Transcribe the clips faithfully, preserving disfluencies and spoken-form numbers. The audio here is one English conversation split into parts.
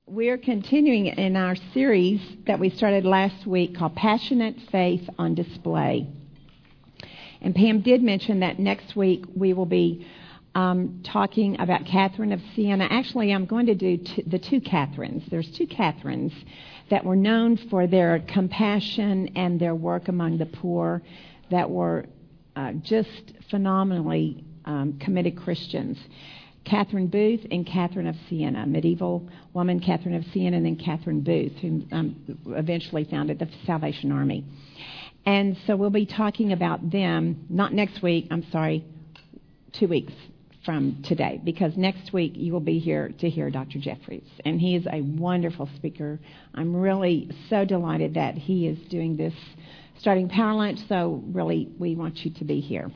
We're continuing in our series that we started last week called Passionate Faith on Display. And Pam did mention that next week we will be um, talking about Catherine of Siena. Actually, I'm going to do t- the two Catherines. There's two Catherines that were known for their compassion and their work among the poor that were uh, just phenomenally um, committed Christians. Catherine Booth and Catherine of Siena, medieval woman Catherine of Siena, and then Catherine Booth, who um, eventually founded the Salvation Army. And so we'll be talking about them, not next week, I'm sorry, two weeks from today, because next week you will be here to hear Doctor Jeffries. And he is a wonderful speaker. I'm really so delighted that he is doing this starting Power Lunch, so really we want you to be here.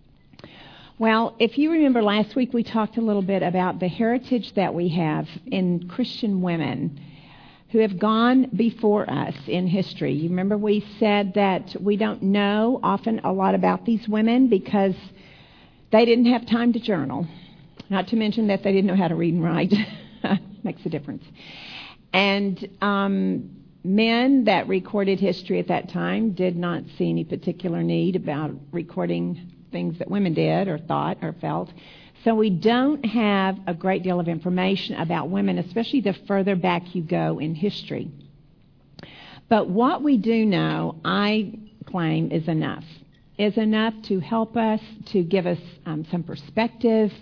Well, if you remember last week, we talked a little bit about the heritage that we have in Christian women who have gone before us in history. You remember we said that we don't know often a lot about these women because they didn't have time to journal, not to mention that they didn't know how to read and write. Makes a difference. And um, men that recorded history at that time did not see any particular need about recording things that women did or thought or felt. So we don't have a great deal of information about women, especially the further back you go in history. But what we do know, I claim, is enough. Is enough to help us, to give us um, some perspective,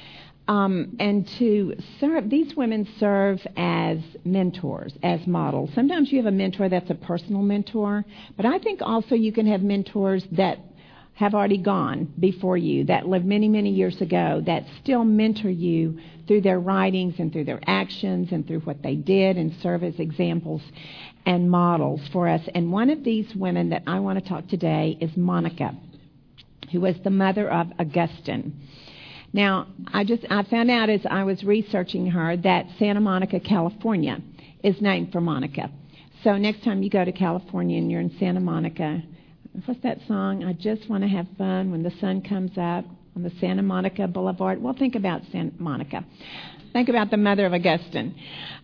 um, and to serve. These women serve as mentors, as models. Sometimes you have a mentor that's a personal mentor, but I think also you can have mentors that have already gone before you, that lived many, many years ago, that still mentor you through their writings and through their actions and through what they did and serve as examples and models for us. And one of these women that I want to talk today is Monica, who was the mother of Augustine. Now, I just I found out as I was researching her that Santa Monica, California is named for Monica. So next time you go to California and you're in Santa Monica, what's that song? I just want to have fun when the sun comes up on the Santa Monica Boulevard. Well, think about Santa Monica. Think about the mother of Augustine.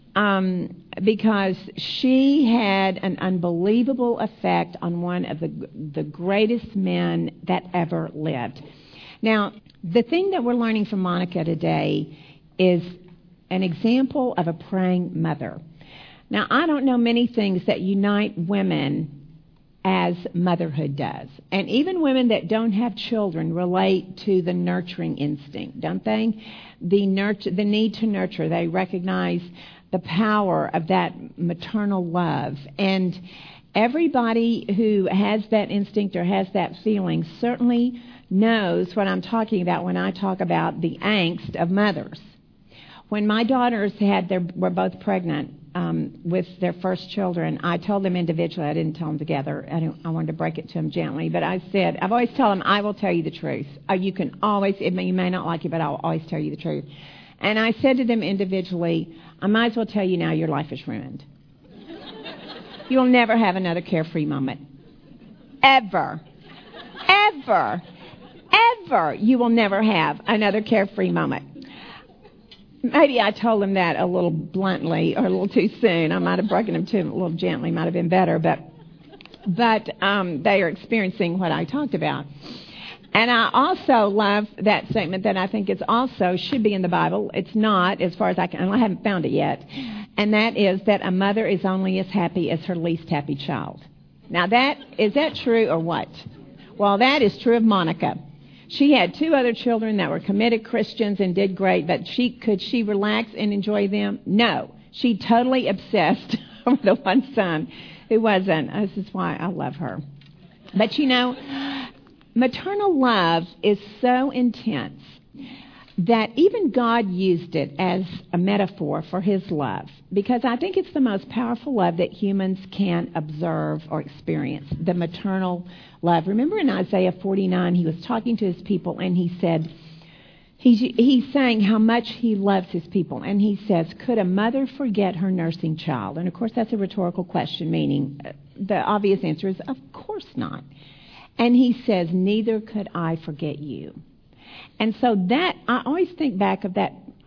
Um, because she had an unbelievable effect on one of the, the greatest men that ever lived. Now, the thing that we're learning from Monica today is an example of a praying mother. Now, I don't know many things that unite women as motherhood does. And even women that don't have children relate to the nurturing instinct, don't they? The nurture, the need to nurture. They recognize the power of that maternal love. And everybody who has that instinct or has that feeling certainly knows what I'm talking about when I talk about the angst of mothers. When my daughters had their, were both pregnant um, with their first children, I told them individually. I didn't tell them together. I, didn't, I wanted to break it to them gently. But I said, I've always told them, I will tell you the truth. Uh, you can always, it may, you may not like it, but I'll always tell you the truth. And I said to them individually, I might as well tell you now your life is ruined. You'll never have another carefree moment. Ever. Ever. Ever. You will never have another carefree moment. Maybe I told them that a little bluntly or a little too soon. I might have broken them to them a little gently. Might have been better. But but um, they are experiencing what I talked about. And I also love that statement that I think is also should be in the Bible. It's not, as far as I can, and I haven't found it yet. And that is that a mother is only as happy as her least happy child. Now, that is that true or what? Well, that is true of Monica. She had two other children that were committed Christians and did great, but she could she relax and enjoy them? No. She totally obsessed over the one son who wasn't. This is why I love her. But, you know, maternal love is so intense that even God used it as a metaphor for his love, because I think it's the most powerful love that humans can observe or experience, the maternal love. Remember in Isaiah forty-nine, he was talking to his people and he said, he's, he's saying how much he loves his people. And he says, could a mother forget her nursing child? And of course that's a rhetorical question, meaning the obvious answer is, of course not. And he says, neither could I forget you. And so that, I always think back of that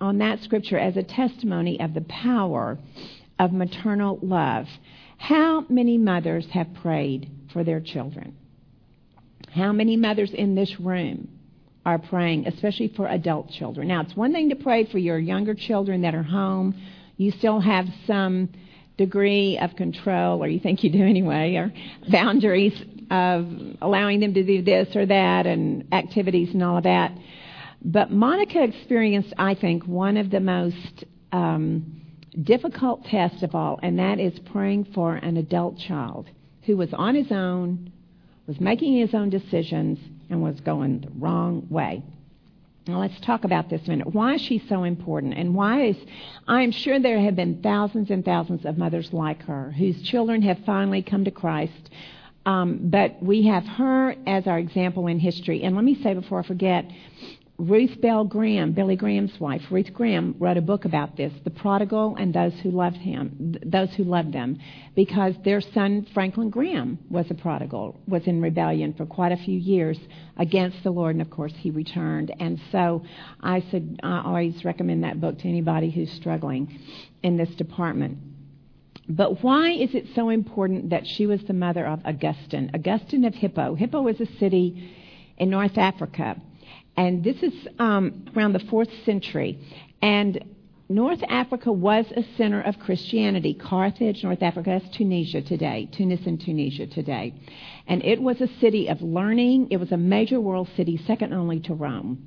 on that scripture as a testimony of the power of maternal love. How many mothers have prayed for their children? How many mothers in this room are praying, especially for adult children? Now, it's one thing to pray for your younger children that are home. You still have some degree of control, or you think you do anyway, or boundaries of allowing them to do this or that and activities and all of that. But Monica experienced, I think, one of the most um, difficult tests of all, and that is praying for an adult child who was on his own, was making his own decisions, and was going the wrong way. Now, let's talk about this a minute. Why is she so important? And why is, I'm sure there have been thousands and thousands of mothers like her whose children have finally come to Christ. Um, but we have her as our example in history. And let me say before I forget, Ruth Bell Graham, Billy Graham's wife, Ruth Graham, wrote a book about this, The Prodigal and Those Who Loved Him, Those Who Loved Them, because their son Franklin Graham was a prodigal, was in rebellion for quite a few years against the Lord, and of course he returned. And so I said I always recommend that book to anybody who's struggling in this department. But why is it so important that she was the mother of Augustine? Augustine of Hippo. Hippo was a city in North Africa. And this is um, around the fourth century. And North Africa was a center of Christianity. Carthage, North Africa, that's Tunisia today, Tunis and Tunisia today. And it was a city of learning. It was a major world city, second only to Rome,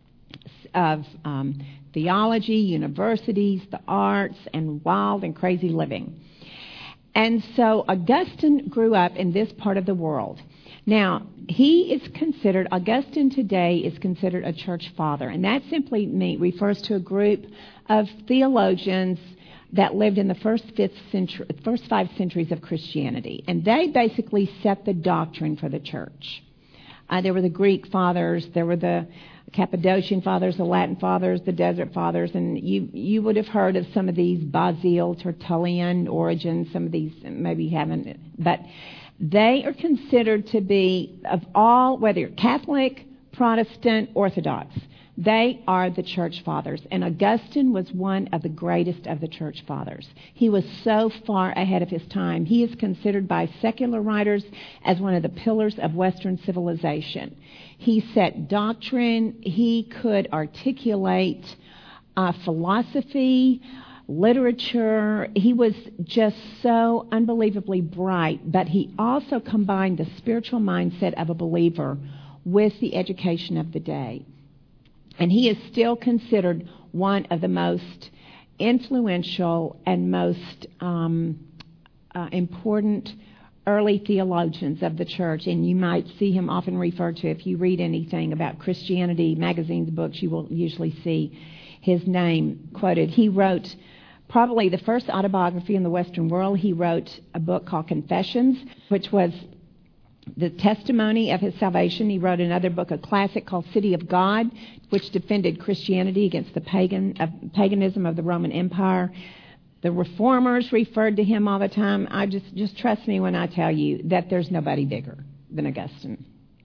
of um, theology, universities, the arts, and wild and crazy living. And so Augustine grew up in this part of the world. Now, he is considered, Augustine today is considered a church father, and that simply mean, refers to a group of theologians that lived in the first fifth century, first five centuries of Christianity, and they basically set the doctrine for the church. Uh, there were the Greek fathers, there were the Cappadocian fathers, the Latin fathers, the desert fathers, and you you would have heard of some of these, Basil, Tertullian, Origen, some of these maybe you haven't, but they are considered to be, of all, whether you're Catholic, Protestant, Orthodox, they are the church fathers. And Augustine was one of the greatest of the church fathers. He was so far ahead of his time. He is considered by secular writers as one of the pillars of Western civilization. He set doctrine. He could articulate uh, philosophy, literature. He was just so unbelievably bright, but he also combined the spiritual mindset of a believer with the education of the day. And he is still considered one of the most influential and most um, uh, important early theologians of the church. And you might see him often referred to, if you read anything about Christianity, magazines, books, you will usually see his name quoted. He wrote probably the first autobiography in the Western world. He wrote a book called Confessions, which was the testimony of his salvation. He wrote another book, a classic called City of God, which defended Christianity against the pagan uh, paganism of the Roman Empire. The reformers referred to him all the time. I just, just trust me when I tell you that there's nobody bigger than Augustine.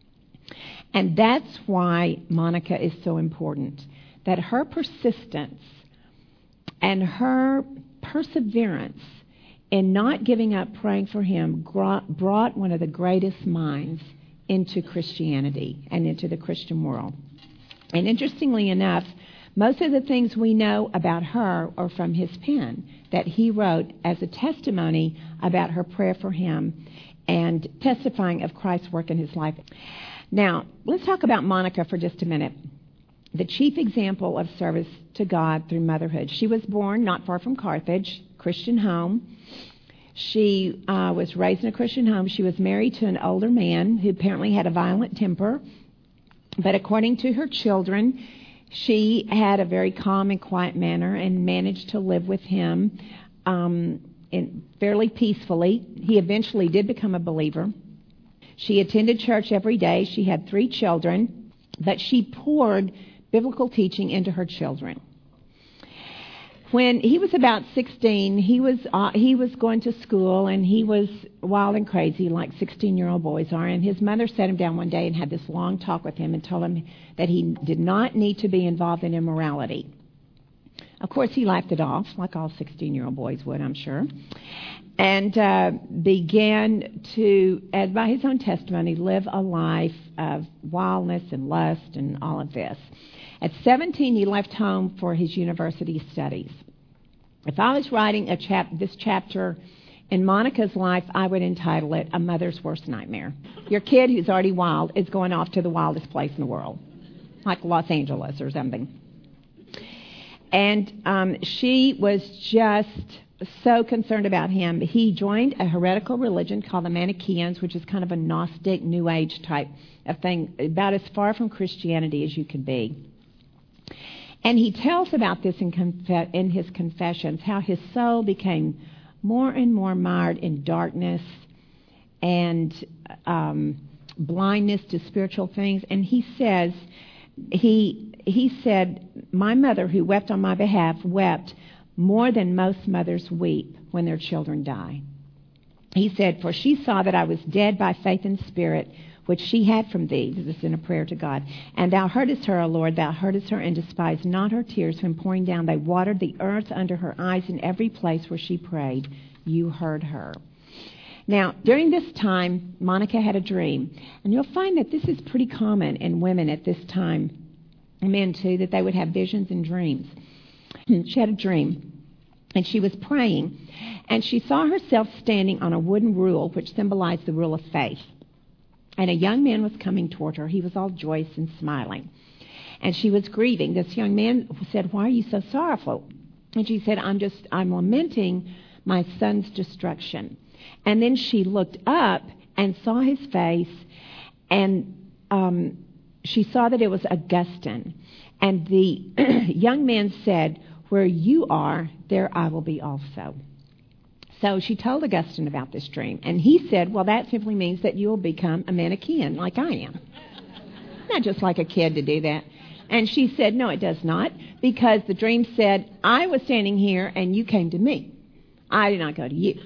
And that's why Monica is so important, that her persistence and her perseverance in not giving up praying for him brought one of the greatest minds into Christianity and into the Christian world. And interestingly enough, most of the things we know about her are from his pen that he wrote as a testimony about her prayer for him and testifying of Christ's work in his life. Now, let's talk about Monica for just a minute. The chief example of service to God through motherhood. She was born not far from Carthage, Christian home. She uh, was raised in a Christian home. She was married to an older man who apparently had a violent temper. But according to her children, she had a very calm and quiet manner and managed to live with him um, in fairly peacefully. He eventually did become a believer. She attended church every day. She had three children, but she poured biblical teaching into her children. When he was about sixteen, he was uh, he was going to school, and he was wild and crazy like sixteen-year-old boys are. And his mother sat him down one day and had this long talk with him and told him that he did not need to be involved in immorality. Of course, he laughed it off, like all sixteen-year-old boys would, I'm sure, and uh, began to, as by his own testimony, live a life of wildness and lust and all of this. At seventeen, he left home for his university studies. If I was writing a chap- this chapter in Monica's life, I would entitle it A Mother's Worst Nightmare. Your kid who's already wild is going off to the wildest place in the world, like Los Angeles or something. And um, she was just so concerned about him. He joined a heretical religion called the Manichaeans, which is kind of a Gnostic, New Age type of thing, about as far from Christianity as you could be. And he tells about this in, conf- in his confessions, how his soul became more and more mired in darkness and um, blindness to spiritual things. And he says, he he said, my mother, who wept on my behalf, wept more than most mothers weep when their children die. He said, for she saw that I was dead by faith and spirit, which she had from thee. This is in a prayer to God. And thou heardest her, O Lord, thou heardest her, and despised not her tears when pouring down. They watered the earth under her eyes in every place where she prayed. You heard her. Now, during this time, Monica had a dream. And you'll find that this is pretty common in women at this time, men too, that they would have visions and dreams. She had a dream, and she was praying, and she saw herself standing on a wooden rule, which symbolized the rule of faith. And a young man was coming toward her. He was all joyous and smiling. And she was grieving. This young man said, why are you so sorrowful? And she said, I'm just, I'm lamenting my son's destruction. And then she looked up and saw his face, and um, she saw that it was Augustine. And the young man said, where you are, there I will be also. So she told Augustine about this dream. And he said, well, that simply means that you will become a Manichaean like I am. Not just like a kid to do that. And she said, no, it does not, because the dream said, I was standing here and you came to me. I did not go to you.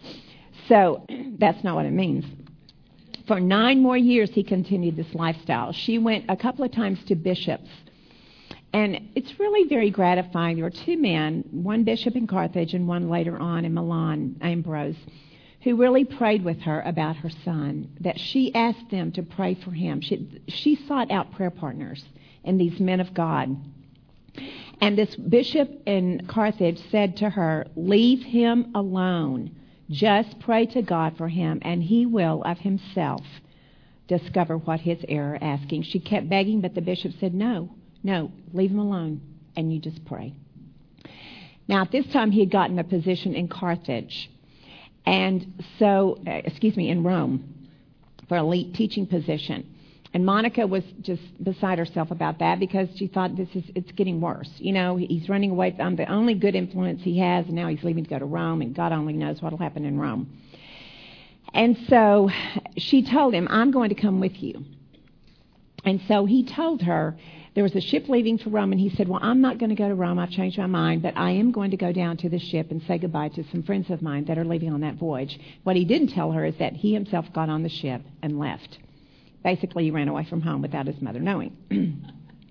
So that's not what it means. For nine more years, he continued this lifestyle. She went a couple of times to bishops. And it's really very gratifying. There were two men, one bishop in Carthage and one later on in Milan, Ambrose, who really prayed with her about her son, that she asked them to pray for him. She, she sought out prayer partners in these men of God. And this bishop in Carthage said to her, leave him alone. Just pray to God for him, and he will of himself discover what his error asking. She kept begging, but the bishop said, no, no, leave him alone, and you just pray. Now, at this time, he had gotten a position in Carthage, and so, uh, excuse me, in Rome, for a elite teaching position. And Monica was just beside herself about that because she thought this is it's getting worse. You know, he's running away from the only good influence he has, and now he's leaving to go to Rome, and God only knows what will happen in Rome. And so she told him, I'm going to come with you. And so he told her there was a ship leaving for Rome, and he said, well, I'm not going to go to Rome. I've changed my mind, but I am going to go down to the ship and say goodbye to some friends of mine that are leaving on that voyage. What he didn't tell her is that he himself got on the ship and left. Basically, he ran away from home without his mother knowing.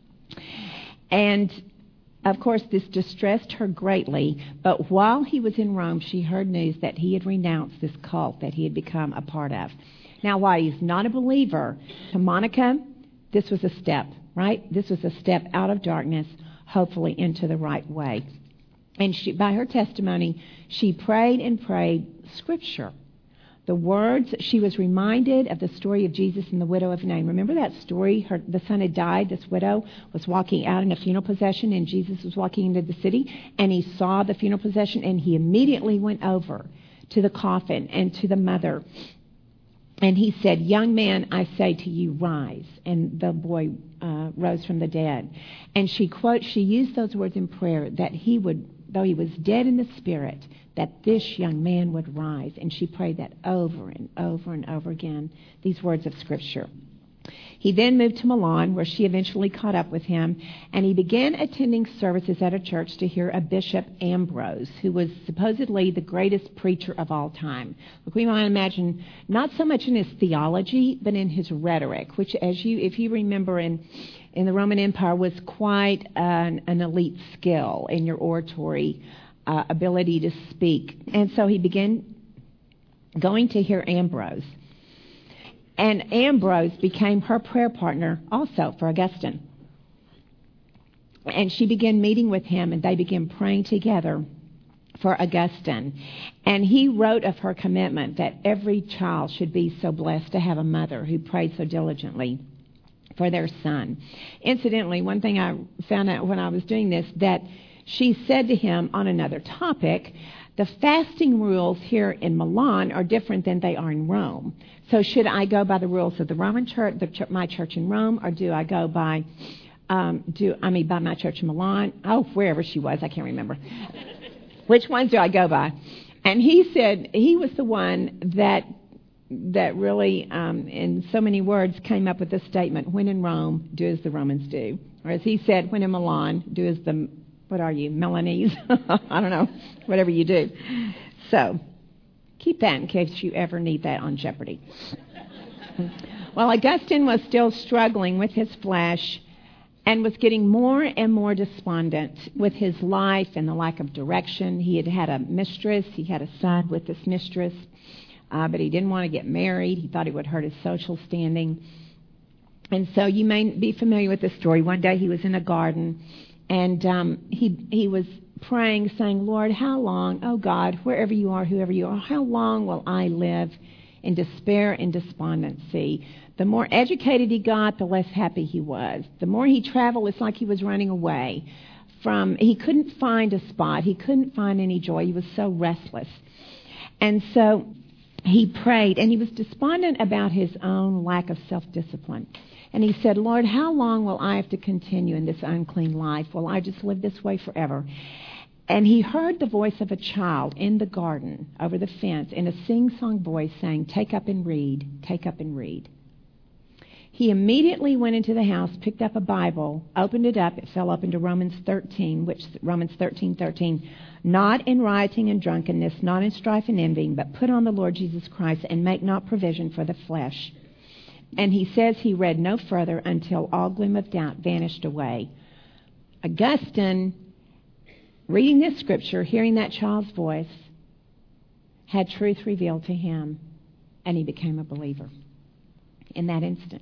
And, of course, this distressed her greatly. But while he was in Rome, she heard news that he had renounced this cult that he had become a part of. Now, while he's not a believer, to Monica, this was a step, right? This was a step out of darkness, hopefully into the right way. And she, by her testimony, she prayed and prayed Scripture. The words, she was reminded of the story of Jesus and the widow of Nain. Remember that story? Her, the son had died. This widow was walking out in a funeral procession, and Jesus was walking into the city, and he saw the funeral procession, and he immediately went over to the coffin and to the mother. And he said, young man, I say to you, rise. And the boy uh, rose from the dead. And she quote, she used those words in prayer, that he would, though he was dead in the spirit, that this young man would rise. And she prayed that over and over and over again, these words of Scripture. He then moved to Milan, where she eventually caught up with him, and he began attending services at a church to hear a Bishop Ambrose, who was supposedly the greatest preacher of all time. Look, we might imagine not so much in his theology, but in his rhetoric, which, as you, if you remember, in in the Roman Empire, was quite an, an elite skill in your oratory uh, ability to speak. And so he began going to hear Ambrose. And Ambrose became her prayer partner also for Augustine. And she began meeting with him, and they began praying together for Augustine. And he wrote of her commitment that every child should be so blessed to have a mother who prayed so diligently for their son. Incidentally, one thing I found out when I was doing this, that she said to him on another topic, the fasting rules here in Milan are different than they are in Rome. So should I go by the rules of the Roman church, the ch- my church in Rome, or do I go by, um, do I mean by my church in Milan? Oh, wherever she was, I can't remember. Which ones do I go by? And he said he was the one that that really, um, in so many words, came up with the statement, when in Rome, do as the Romans do. Or as he said, when in Milan, do as the, what are you, Milanese? I don't know, whatever you do. So, keep that in case you ever need that on Jeopardy. Well, Augustine was still struggling with his flesh and was getting more and more despondent with his life and the lack of direction. He had had a mistress. He had a son with this mistress. Uh, but he didn't want to get married. He thought it would hurt his social standing. And so you may be familiar with the story. One day he was in a garden, and um, he he was praying, saying, Lord, how long, oh God, wherever you are, whoever you are, how long will I live in despair and despondency? The more educated he got, the less happy he was. The more he traveled, it's like he was running away from, he couldn't find a spot. He couldn't find any joy. He was so restless. And so he prayed, and he was despondent about his own lack of self-discipline. And he said, Lord, how long will I have to continue in this unclean life? Will I just live this way forever? And he heard the voice of a child in the garden over the fence in a sing-song voice saying, take up and read, take up and read. He immediately went into the house, picked up a Bible, opened it up. It fell up into Romans thirteen, which Romans thirteen thirteen. Not in rioting and drunkenness, not in strife and envying, but put on the Lord Jesus Christ and make not provision for the flesh. And he says he read no further until all gloom of doubt vanished away. Augustine, reading this scripture, hearing that child's voice, had truth revealed to him, and he became a believer in that instant.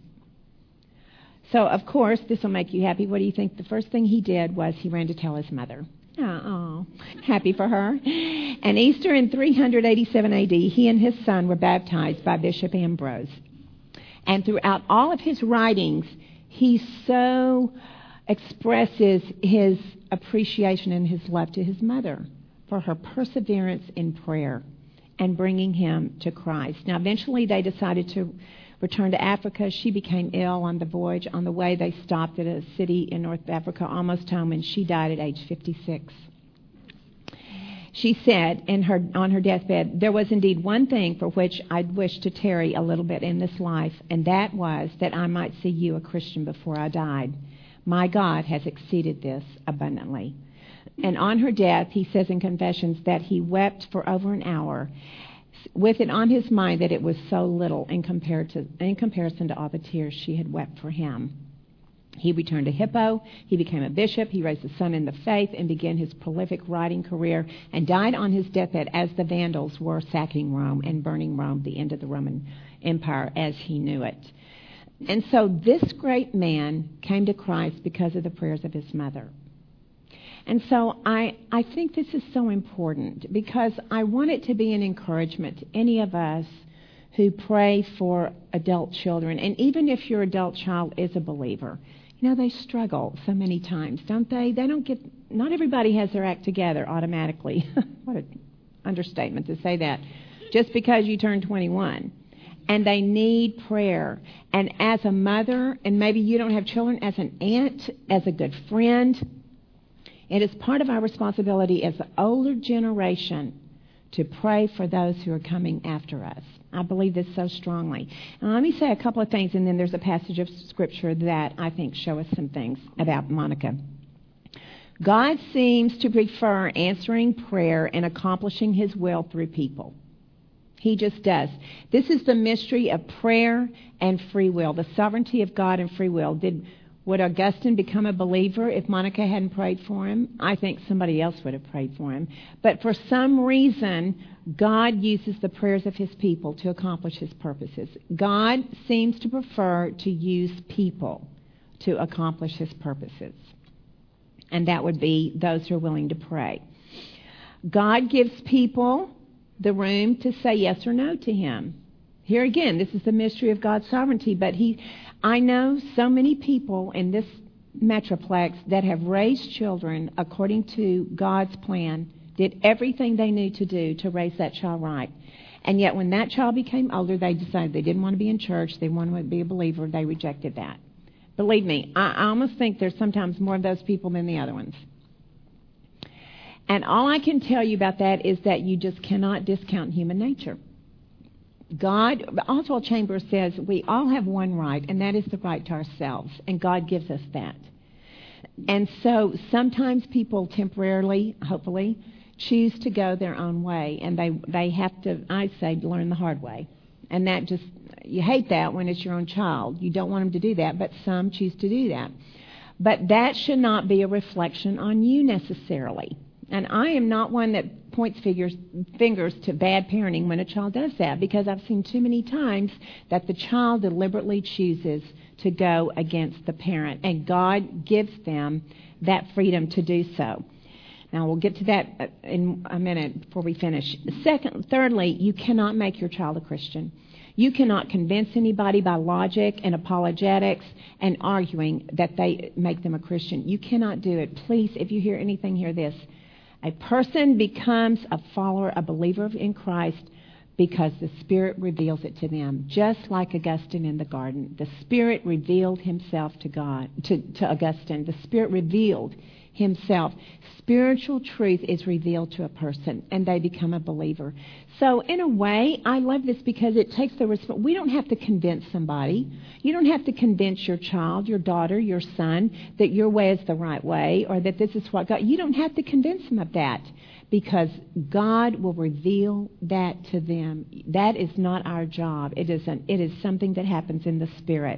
So, of course, this will make you happy. What do you think? The first thing he did was he ran to tell his mother. Oh, happy for her. And Easter in three eighty-seven A D, he and his son were baptized by Bishop Ambrose. And throughout all of his writings, he so expresses his appreciation and his love to his mother for her perseverance in prayer and bringing him to Christ. Now, eventually they decided to return to Africa. She became ill on the voyage. On the way, they stopped at a city in North Africa, almost home, and she died at age fifty-six. She said in her on her deathbed, there was indeed one thing for which I'd wish to tarry a little bit in this life, and that was that I might see you a Christian before I died. My God has exceeded this abundantly. And on her death, he says in Confessions that he wept for over an hour, with it on his mind that it was so little in, compared to, in comparison to all the tears she had wept for him. He returned to Hippo, he became a bishop, he raised a son in the faith and began his prolific writing career and died on his deathbed as the Vandals were sacking Rome and burning Rome, the end of the Roman Empire as he knew it. And so this great man came to Christ because of the prayers of his mother. And so I, I think this is so important because I want it to be an encouragement to any of us who pray for adult children. And even if your adult child is a believer, you know, they struggle so many times, don't they? They don't get, not everybody has their act together automatically. What an understatement to say that. Just because you turn twenty-one. And they need prayer. And as a mother, and maybe you don't have children, as an aunt, as a good friend, it is part of our responsibility as the older generation to pray for those who are coming after us. I believe this so strongly. Now, let me say a couple of things, and then there's a passage of Scripture that I think show us some things about Monica. God seems to prefer answering prayer and accomplishing His will through people. He just does. This is the mystery of prayer and free will, the sovereignty of God and free will. Did Would Augustine become a believer if Monica hadn't prayed for him? I think somebody else would have prayed for him. But for some reason, God uses the prayers of His people to accomplish His purposes. God seems to prefer to use people to accomplish His purposes. And that would be those who are willing to pray. God gives people the room to say yes or no to Him. Here again, this is the mystery of God's sovereignty, but He, I know so many people in this metroplex that have raised children according to God's plan, did everything they knew to do to raise that child right. And yet when that child became older, they decided they didn't want to be in church, they wanted to be a believer, they rejected that. Believe me, I, I almost think there's sometimes more of those people than the other ones. And all I can tell you about that is that you just cannot discount human nature. God, Oswald Chambers says we all have one right, and that is the right to ourselves, and God gives us that. And so sometimes people temporarily, hopefully, choose to go their own way, and they, they have to, I say, learn the hard way. And that just, you hate that when it's your own child. You don't want them to do that, but some choose to do that. But that should not be a reflection on you necessarily. And I am not one that points figures, fingers to bad parenting when a child does that, because I've seen too many times that the child deliberately chooses to go against the parent, and God gives them that freedom to do so. Now, we'll get to that in a minute before we finish. Second, thirdly, you cannot make your child a Christian. You cannot convince anybody by logic and apologetics and arguing that they make them a Christian. You cannot do it. Please, if you hear anything, hear this. A person becomes a follower, a believer in Christ, because the Spirit reveals it to them. Just like Augustine in the garden. The Spirit revealed Himself to God, to, to Augustine. The Spirit revealed Himself. Spiritual truth is revealed to a person, and they become a believer. So, in a way, I love this because it takes the responsibility. We don't have to convince somebody. You don't have to convince your child, your daughter, your son, that your way is the right way, or that this is what God... You don't have to convince them of that, because God will reveal that to them. That is not our job. It is an, it is something that happens in the Spirit.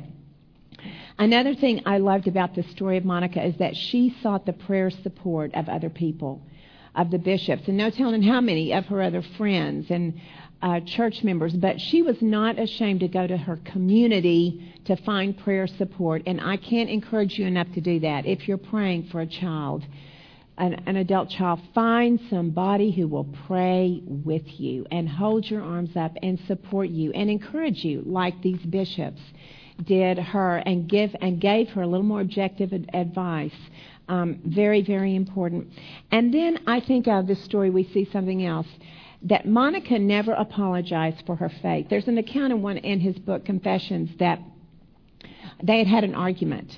Another thing I loved about the story of Monica is that she sought the prayer support of other people, of the bishops, and no telling how many of her other friends and uh, church members, but she was not ashamed to go to her community to find prayer support, and I can't encourage you enough to do that. If you're praying for a child, an, an adult child, find somebody who will pray with you and hold your arms up and support you and encourage you like these bishops did her, and give and gave her a little more objective ad- advice. Um, very, very important. And then I think of this story, we see something else, that Monica never apologized for her faith. There's an account in one in his book, Confessions, that they had had an argument.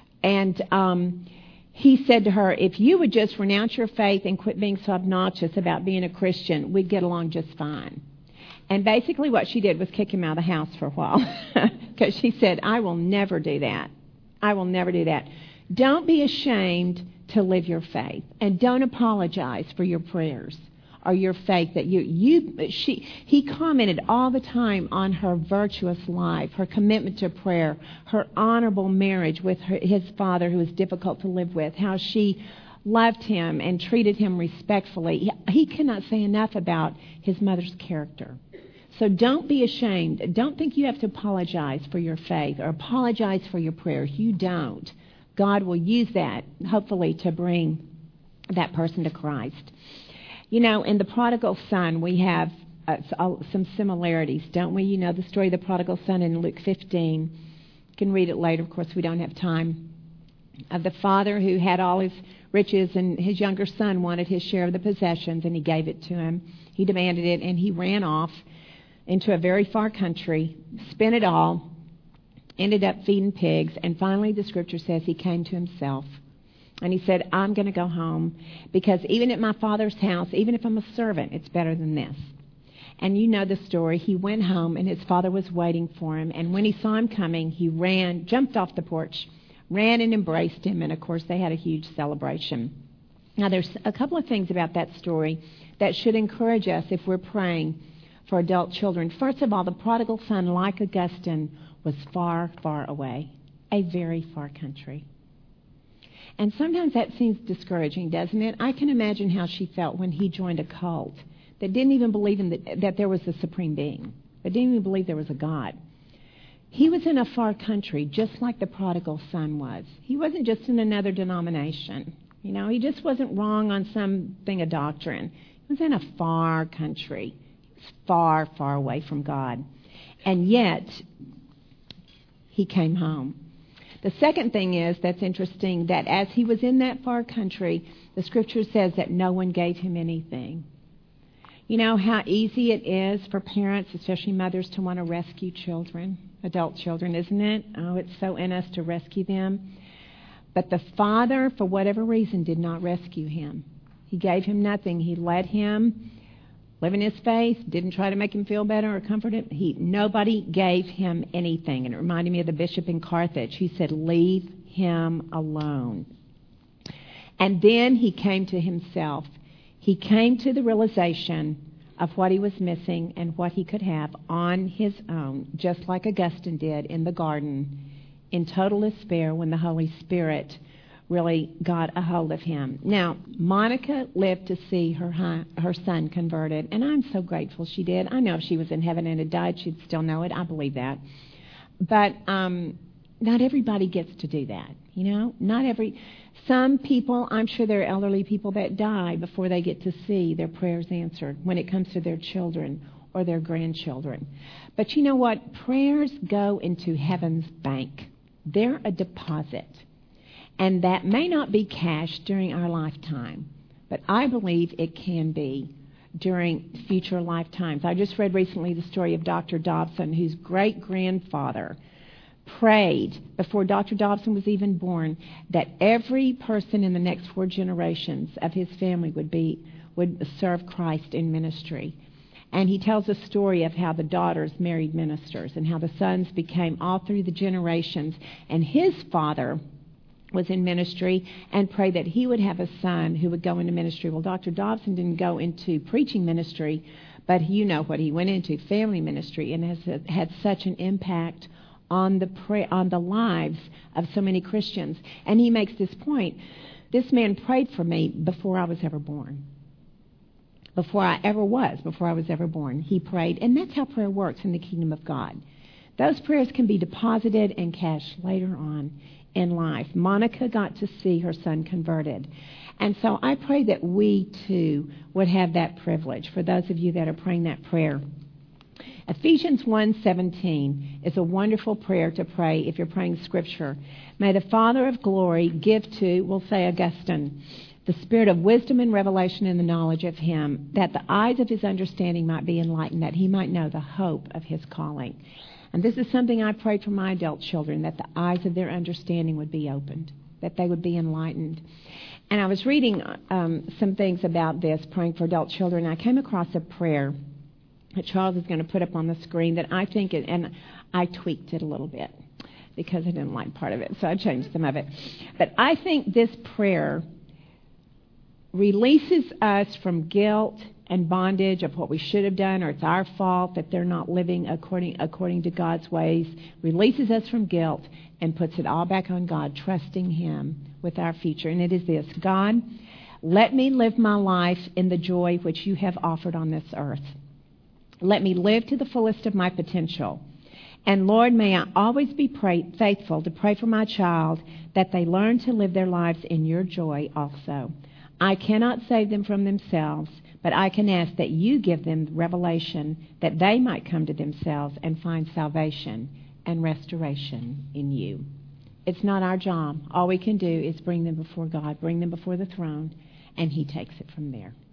And um, he said to her, if you would just renounce your faith and quit being so obnoxious about being a Christian, we'd get along just fine. And basically what she did was kick him out of the house for a while, because she said, I will never do that. I will never do that. Don't be ashamed to live your faith, and don't apologize for your prayers or your faith that you you she he commented all the time on her virtuous life, her commitment to prayer, her honorable marriage with her, his father, who was difficult to live with, how she loved him and treated him respectfully. He, he cannot say enough about his mother's character. So don't be ashamed. Don't think you have to apologize for your faith or apologize for your prayers. You don't. God will use that, hopefully, to bring that person to Christ. You know, in the prodigal son, we have uh, some similarities, don't we? You know the story of the prodigal son in Luke fifteen. You can read it later. Of course, we don't have time. Of the father who had all his riches, and his younger son wanted his share of the possessions, and he gave it to him. He demanded it, and he ran off into a very far country, spent it all, ended up feeding pigs, and finally the scripture says he came to himself. And he said, I'm going to go home because even at my father's house, even if I'm a servant, it's better than this. And you know the story. He went home and his father was waiting for him. And when he saw him coming, he ran, jumped off the porch, ran and embraced him. And, of course, they had a huge celebration. Now, there's a couple of things about that story that should encourage us if we're praying for adult children. First of all, the prodigal son, like Augustine, was far, far away, a very far country. And sometimes that seems discouraging, doesn't it? I can imagine how she felt when he joined a cult that didn't even believe in the, that there was a supreme being, that didn't even believe there was a God. He was in a far country, just like the prodigal son was. He wasn't just in another denomination. You know, he just wasn't wrong on something of doctrine. He was in a far country. He was far, far away from God. And yet, he came home. The second thing is that's interesting, that as he was in that far country, the Scripture says that no one gave him anything. You know how easy it is for parents, especially mothers, to want to rescue children, adult children, isn't it? Oh, it's so in us to rescue them. But the father, for whatever reason, did not rescue him. He gave him nothing. He let him live in his faith, didn't try to make him feel better or comfort him. He, nobody gave him anything. And it reminded me of the bishop in Carthage. He said, leave him alone. And then he came to himself. He came to the realization of what he was missing and what he could have on his own, just like Augustine did in the garden, in total despair when the Holy Spirit really got a hold of him. Now, Monica lived to see her her son converted, and I'm so grateful she did. I know if she was in heaven and had died, she'd still know it. I believe that. But um, not everybody gets to do that, you know? Not every... Some people, I'm sure there are elderly people that die before they get to see their prayers answered when it comes to their children or their grandchildren. But you know what? Prayers go into heaven's bank. They're a deposit. And that may not be cashed during our lifetime, but I believe it can be during future lifetimes. I just read recently the story of Doctor Dobson, whose great-grandfather prayed before Doctor Dobson was even born that every person in the next four generations of his family would be would serve Christ in ministry. And he tells a story of how the daughters married ministers and how the sons became all through the generations. And his father was in ministry and prayed that he would have a son who would go into ministry. Well, Doctor Dobson didn't go into preaching ministry, but you know what he went into, family ministry, and has had such an impact on the pray, on the lives of so many Christians. And he makes this point: this man prayed for me before I was ever born. Before I ever was, before I was ever born, he prayed. And that's how prayer works in the kingdom of God. Those prayers can be deposited and cashed later on in life. Monica got to see her son converted. And so I pray that we too would have that privilege, for those of you that are praying that prayer. Ephesians one seventeen is a wonderful prayer to pray if you're praying Scripture. May the Father of glory give to, we'll say Augustine, the spirit of wisdom and revelation in the knowledge of Him, that the eyes of His understanding might be enlightened, that He might know the hope of His calling. And this is something I pray for my adult children, that the eyes of their understanding would be opened, that they would be enlightened. And I was reading um, some things about this, praying for adult children, and I came across a prayer that Charles is going to put up on the screen that I think, it, and I tweaked it a little bit because I didn't like part of it, so I changed some of it. But I think this prayer releases us from guilt and bondage of what we should have done, or it's our fault that they're not living according according to God's ways, releases us from guilt and puts it all back on God, trusting Him with our future. And it is this: God, let me live my life in the joy which you have offered on this earth. Let me live to the fullest of my potential. And Lord, may I always be pray, faithful to pray for my child, that they learn to live their lives in your joy also. I cannot save them from themselves, but I can ask that you give them revelation that they might come to themselves and find salvation and restoration in you. It's not our job. All we can do is bring them before God, bring them before the throne, and He takes it from there.